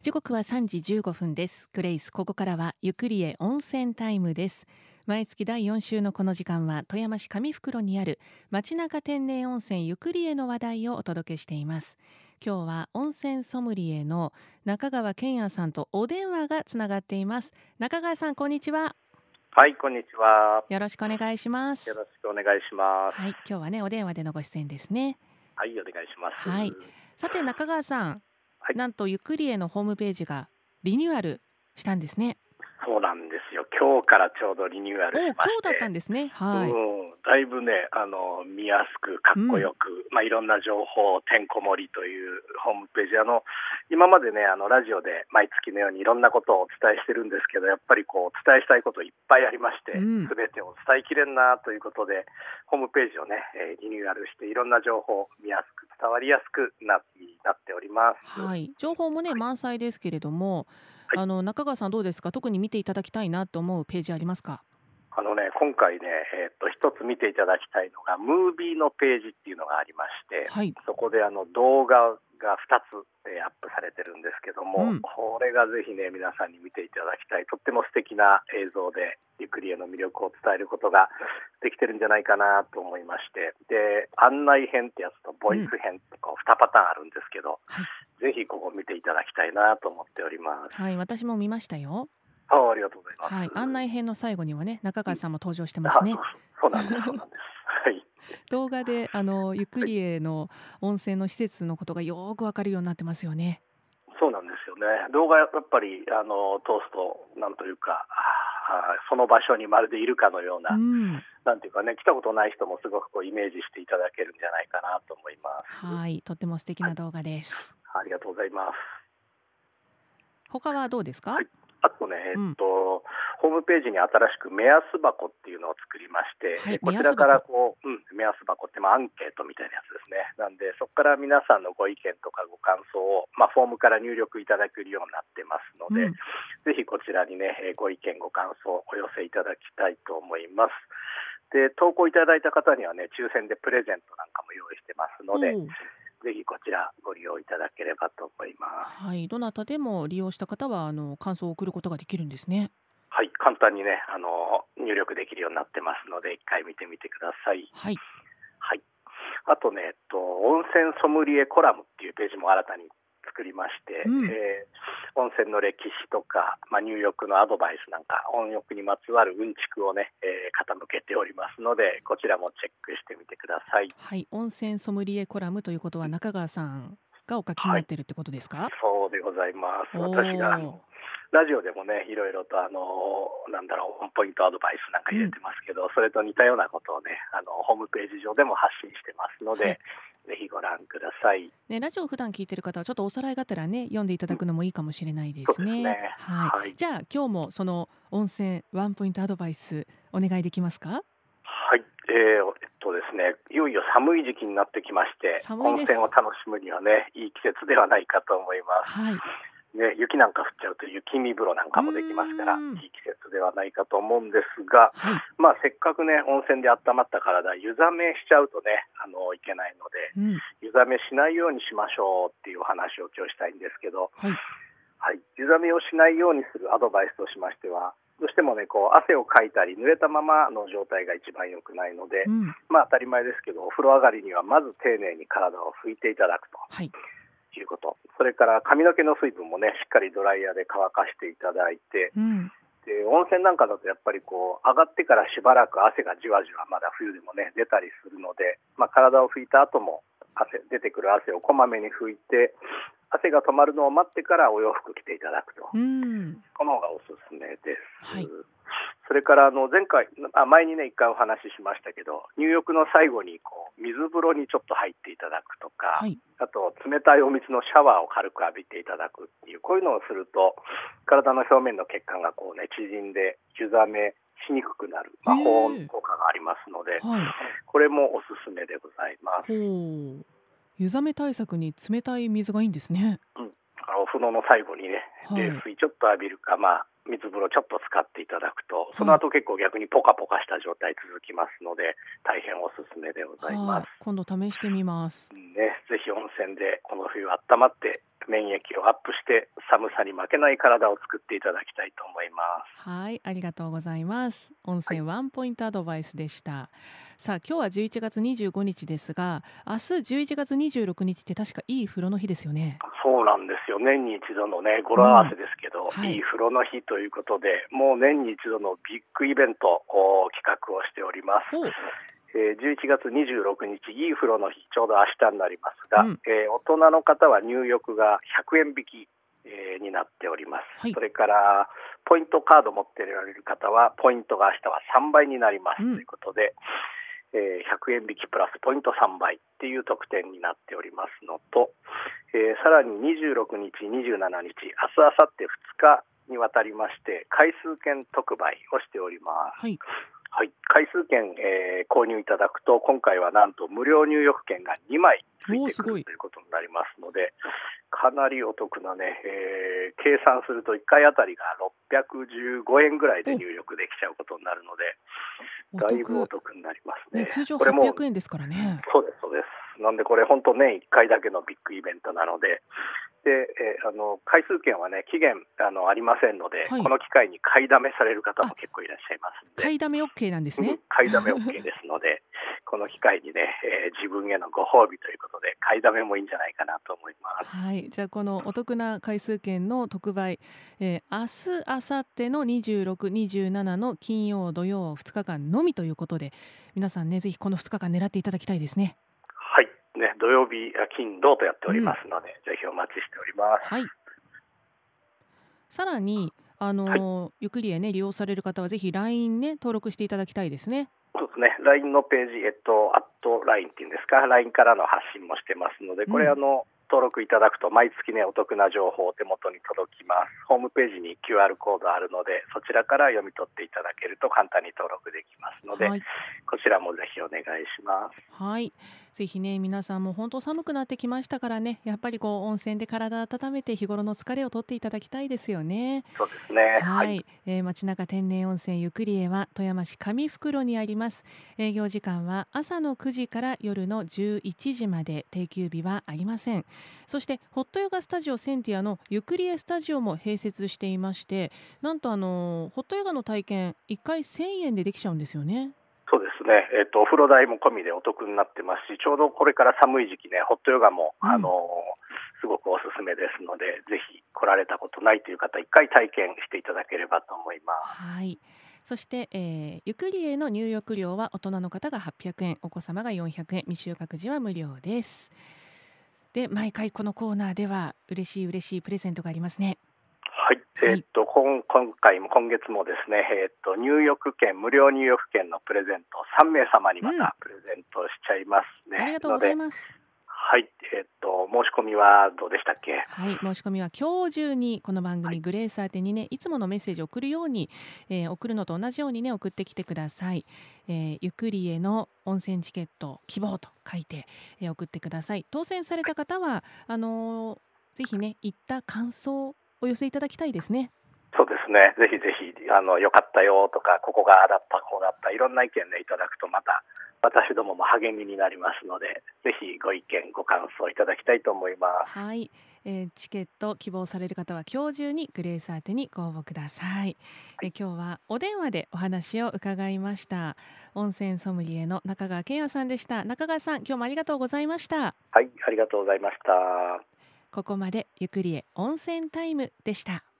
時刻は3時15分です。グレイス、ここからはゆくりえ温泉タイムです。毎月第4週のこの時間は富山市上袋にある町中天然温泉ゆくりえの話題をお届けしています。今日は温泉ソムリエの中川健也さんとお電話がつながっています。中川さん、こんにちは。 はい、こんにちは。 よろしくお願いします。 よろしくお願いします。 はい、今日はねお電話でのご出演ですね。 はい、お願いします。 はい、さて中川さん、 はい、 なんとゆくりえのホームページがリニューアルしたんですね。 そうなんですよ。今日からちょうどリニューアルしま今日だったして、 んですね。はい。 だいぶね、見やすく、かっこよく、いろんな情報、てんこ盛りというホームページ、今までね、ラジオで毎月のようにいろんなことをお伝えしてるんですけど、やっぱりこう、お伝えしたいこといっぱいありまして、すべてを伝えきれんなということで、ホームページをね、リニューアルして、いろんな情報、見やすく、伝わりやすくなっております。 はい、情報もね、満載ですけれども、 はい、 中川さんどうですか？特に見ていただきたいなと思うページありますか？ 今回ね、一つ見ていただきたいのが、ムービーのページっていうのがありまして、 はい。 そこで動画が2つ、アップされてるんですけども、これがぜひね、皆さんに見ていただきたい、とっても素敵な映像で、ゆくりえの魅力を伝えることができてるんじゃないかなと思いまして、で、案内編ってやつとボイス編ってこう2パターンあるんですけど、 はい。 ぜひここ見ていただきたいなと思っております。 はい、私も見ましたよ。 ありがとうございます。 はい、案内編の最後にはね、中川さんも登場してますあ、 ね。 そうなんです、そうなんです。はい。 動画でゆくりえの温泉の施設のことがよーくわかるようになってますよね。 そうなんですよね。動画やっぱり通すとなんというか、その場所にまるでいるかのような、なんていうかね、来たことない人もすごくこうイメージしていただけるんじゃないかなと思います。 はい、とっても素敵はい、 な動画です。 ありがとうございます。 他はどうですか？ はい。あとね、ホームページに新しく目安箱っていうのを作りまして、 はい、目こちらから安箱。 こう、目安箱ってアンケートみたいなやつですね。なんで、そこから皆さんのご意見とかご感想を、フォームから入力いただけるようになってますので、ぜひこちらにね、ご意見ご感想をお寄せいただきたいと思います。で、投稿いただいた方にはね、抽選でプレゼントなんかも用意してますので、ぜひこちらご利用いただければと思います。 はい、どなたでも利用した方は感想を送ることができるんですね。 はい、簡単にね、入力できるようになってますので、一回見てみてください。 はい。 はい。あとね、温泉ソムリエコラムっていうページも新たに作りまして、温泉の歴史とか、入浴のアドバイスなんか、温浴にまつわるうんちくをね、傾けておりますので、こちらもチェックしてみてください。 はい、温泉ソムリエコラムということは中川さんがお書きになっているってことですか？ そうでございます。私がラジオでもね、いろいろとワンポイントアドバイスなんか入れてますけど、それと似たようなことをね、ホームページ上でも発信してますので、ぜひご覧ください。 ね、ラジオを普段聞いてる方はちょっとおさらいがてらね、読んでいただくのもいいかもしれないでそうすね。 ですね。 はい。 はい。 じゃあ今日もその温泉ワンポイントアドバイスお願いできますか？ はい。ですね、いよいよ寒い時期になってきまして、温寒いです。 泉を楽しむにはね、いい季節ではないかと思います。 はい。 ね、雪なんか降っちゃうと雪見風呂なんかもできますから、いい季節ではないかと思うんですが、 はい。 せっかくね、温泉で温まった体、湯冷めしちゃうとね、いけないので、湯冷めしないようにしましょうっていうお話を今日したいんですけど、 はい。 はい、湯冷めをしないようにするアドバイスとしましては、どうしてもね、こう汗をかいたり濡れたままの状態が一番良くないので、当たり前ですけど、お風呂上がりにはまず丁寧に体を拭いていただくと。 はい。 いうこと。それから髪の毛の水分もね、しっかりドライヤーで乾かしていただいて、で温泉なんかだとやっぱりこう上がってからしばらく汗がじわじわまだ冬でもね出たりするので、体を拭いた後も出てくる汗をこまめに拭いて、汗が止まるのを待ってからお洋服着ていただくと、この方がおすすめです。はい。それから前にね一回お話ししましたけど、入浴の最後にこう水風呂にちょっと入っていただくとか、あと冷たいお水のシャワーを軽く浴びていただくっていう、こういうのをすると体の表面の血管がこうね縮んで湯冷めしにくくなる、保温効果がありますので、これもおすすめでございます。 湯冷め対策に冷たい水がいいんですね。 お風呂の最後にね、冷水ちょっと浴びるか、 水風呂ちょっと使っていただくと、その後結構逆にポカポカした状態続きますので、大変おすすめでございます。 今度試してみます、 ぜひ温泉でこの冬温まって免疫をアップして寒さに負けない体を作っていただきたいと思います。 はい、ありがとうございます。温泉ワンポイントアドバイスでした。さあ今日は11月25日ですが、明日11月26日って確かいい風呂の日ですよね。 そうなんですよ。年に一度のね、語呂合わせですけど、いい風呂の日ということで、もう年に一度のビッグイベントを企画をしております。11月26日、いい風呂の日、ちょうど明日になりますが、大人の方は入浴が100円引き、になっております。それからポイントカード持っておられる方はポイントが明日は3倍になりますということで、100円引きプラスポイント3倍っていう特典になっておりますのと、さらに26日、27日、明日、明後日2日にわたりまして回数券特売をしております。回数券、購入いただくと今回はなんと無料入浴券が2枚ついてくるということになりますので、かなりお得なね、計算すると1回あたりが615円ぐらいで入浴できちゃうことになるので、だいぶお得になりますね。 通常800円ですからね。 そうですそうです。なんでこれ本当年1回だけのビッグイベントなので、回数券はね期限ありませんので、この機会に買いだめされる方も結構いらっしゃいますので。 買いだめ OK なんですね。 買いだめ OK ですのでこの機会にね、自分へのご褒美ということで買いだめもいいんじゃないかなと思います。 じゃあこのお得な回数券の特売、明日明後日の26、27の金曜土曜2日間のみということで、皆さんねぜひこの2日間狙っていただきたいですね。 土曜日金土とやっておりますので、ぜひお待ちしております。 さらにゆくりえね利用される方はぜひ LINE ね登録していただきたいですね。 そうですね。LINE のページ、@LINE っていうんですか、LINE からの発信もしてますので、これ登録いただくと毎月ねお得な情報を手元に届きます。ホームページに QR コードあるので、そちらから読み取っていただけると簡単に登録できますので、こちらもぜひお願いします。 ぜひね皆さんも本当寒くなってきましたからね、やっぱり温泉で体を温めて日頃の疲れを取っていただきたいですよね。 そうですね。 町中天然温泉ゆくりえは富山市上袋にあります。営業時間は朝の9時から夜の11時まで、定休日はありません。そしてホットヨガスタジオセンティアのゆくりえスタジオも併設していまして、なんとホットヨガの体験1回1000円でできちゃうんですよね。 そうですね。お風呂代も込みでお得になってますし、ちょうどこれから寒い時期ね、ホットヨガも、すごくおすすめですので、ぜひ来られたことないという方、一回体験していただければと思います。 そして、ゆくりえの入浴料は大人の方が800円、お子様が400円、未就学児は無料です。で、毎回このコーナーでは嬉しいプレゼントがありますね。 今月もですね、無料入浴券のプレゼントを3名様にまたプレゼントしちゃいますね。 ありがとうございます。 申し込みはどうでしたっけ？ 申し込みは今日中にこの番組グレース宛てにね、いつものメッセージを送るように、送るのと同じようにね送ってきてください。ゆくりえの温泉チケット希望と書いて、送ってください。当選された方はぜひね行った感想をお寄せいただきたいですね。 そうですね。ぜひぜひ良かったよとか、ここがああだったこうだった、いろんな意見でいただくとまた私どもも励みになりますので、ぜひご意見ご感想いただきたいと思います。 チケット希望される方は今日中にグレース宛てにご応募ください。今日はお電話でお話を伺いました。温泉ソムリエの中川健也さんでした。中川さん、今日もありがとうございました。 ありがとうございました。 ここまでゆくりえ温泉タイムでした。